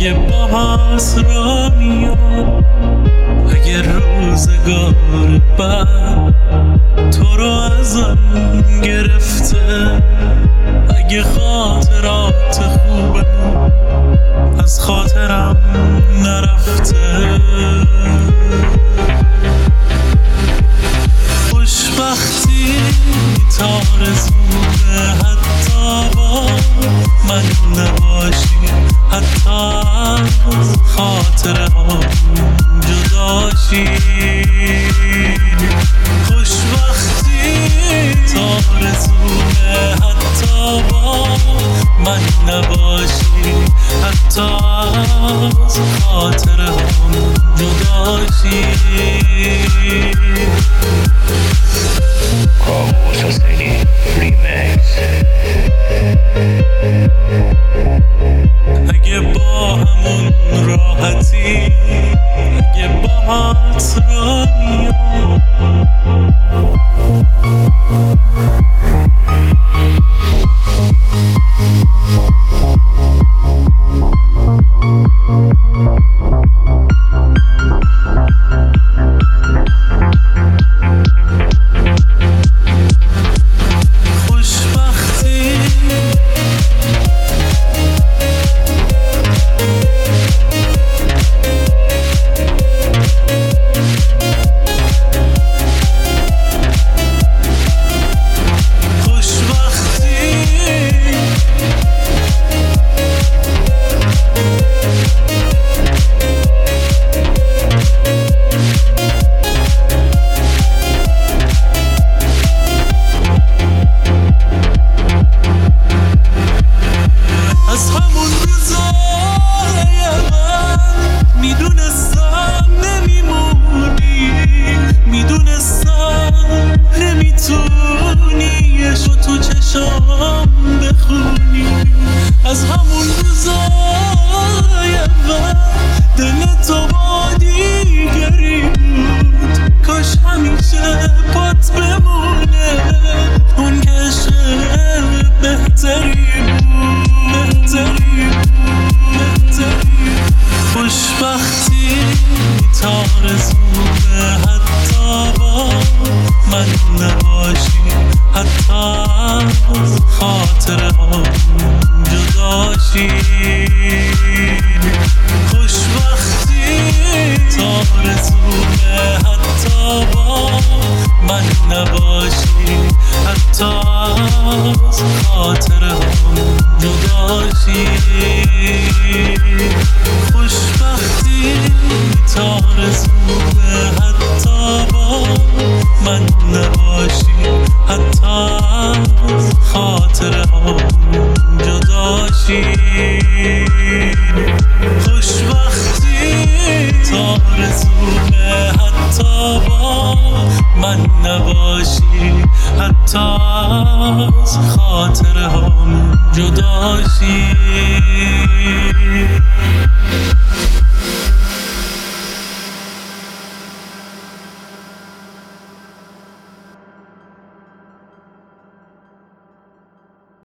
اگه باز را میاد، اگه روزگار بعد تو رو ازم گرفته، اگه خاطرات خوبمون از خاطرم نرفته، خوشبختی تارزونه حتی با من نباشی، حتی از خاطره ها جداشی، خوشبختی تارزونه حتی با من نباشی، حتی از خاطره ها جداشی. Carlos Hosseini Remix. اگه با همون راحتی، اگه باهات را میام، از همون روزای اول دل تو با دیگری بود، کاش همیشه پات بمونه اون که عشق بهتری بود، خوشبختی تارزونه حتی با من نباشی، حتی از خاطره ها جداشی، خوشبختی تارزونه حتی با من نباشی، حتی از خاطره ها جداشی، خوشبختی تارزونه حتی با من نباشی، حتی از خاطره ها جداشی، خوشبختی تارزونه حتی با من نباشی، حتی از خاطره ها جداشی.